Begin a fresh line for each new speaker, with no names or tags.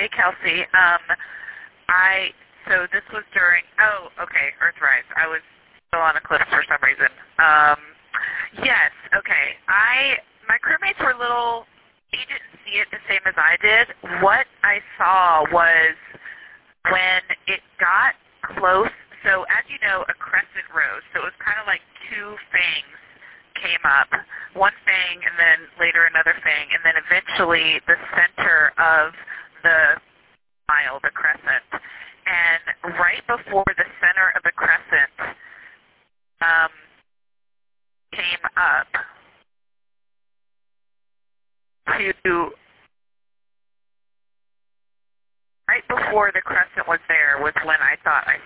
Kelsey. So this was during, okay, Earthrise. I was still on Eclipse for some reason. Yes, okay. My crewmates were they didn't see it the same as I did. What I saw was when it got close, so as you know, a crescent rose, so it was kind of like two fangs came up, one fang and then later another fang, and then eventually the center of the smile, the crescent. And right before the center of the crescent came up to, right before the crescent was there was when I thought I